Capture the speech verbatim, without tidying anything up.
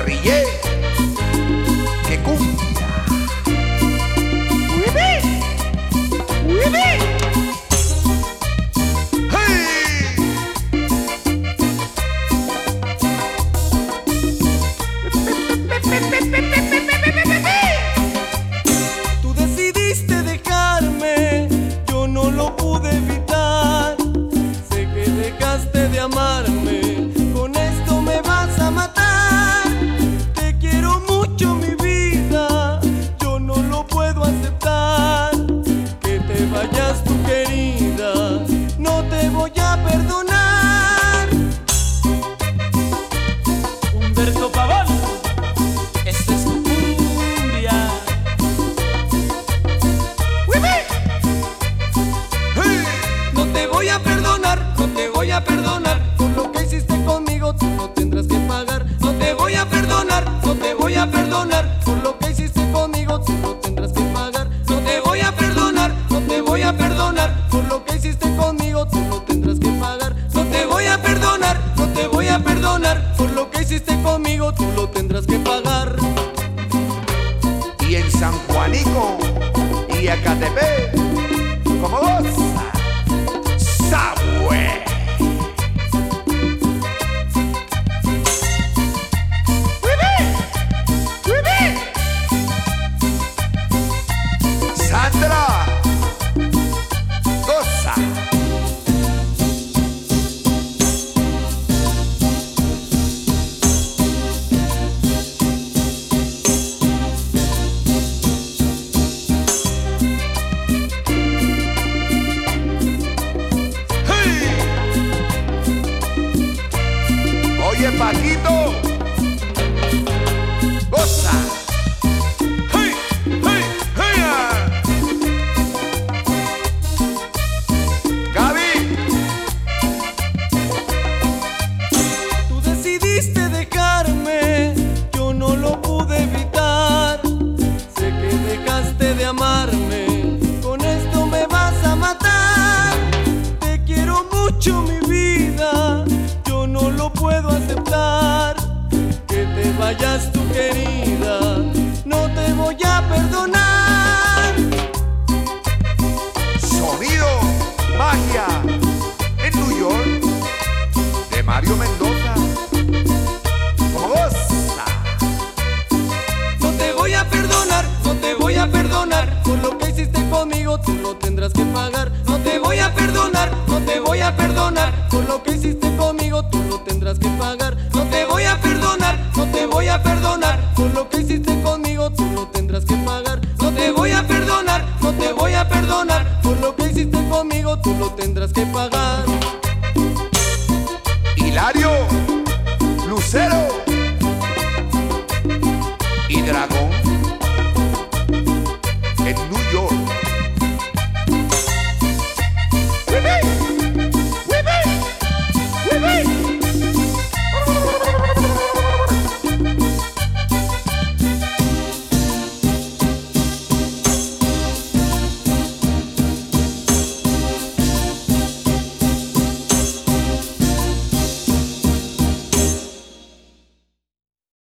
guerrillé. ¡Qué cumbia! ¡Uibi! ¡Uibi! Tú decidiste dejarme, yo no lo pude evitar. Sé que dejaste de amarme, con esto me vas a matar. Te quiero mucho, mi vida, yo no lo puedo aceptar. Que te vayas, tu querida, no te voy a perdonar. Humberto Pavón, esta es tu cumbia. No te voy a perdonar, no te voy a perdonar. Por lo que hiciste conmigo tú no tendrás que pagar. No te voy a perdonar, no te voy a perdonar. Por lo que hiciste conmigo tú no tendrás que pagar. No te voy a perdonar, no te voy a perdonar. Por lo que hiciste conmigo tú no tendrás que pagar. No te voy a perdonar, no te voy a perdonar. Por lo que hiciste conmigo tú lo tendrás que pagar. Y en San Juanico y Ecatepec, como goza, Sabue. Sandra, goza. Oye, Paquito, goza. Hey, hey, hey, ah. Gaby, Tú decidiste dejarme, yo no lo pude evitar. Sé que dejaste de amarme, con esto me vas a matar. Te quiero mucho, mi vida, yo no lo puedo aceptar. Que te vayas, tu querida, no te voy a perdonar. sonido, magia, en New York, de Mario Mendoza, como goza. No te voy a perdonar, no te voy a perdonar. Por lo que hiciste conmigo tú lo tendrás que pagar. No te voy a perdonar, no te voy a perdonar. Por lo que hiciste conmigo tú lo tendrás que pagar. No te voy a perdonar, no te voy a perdonar. Por lo que hiciste conmigo tú lo tendrás que pagar. No te voy a perdonar, no te voy a perdonar. Por lo que hiciste conmigo tú lo tendrás que pagar. Hilario, Lucero y Dragón, en New York.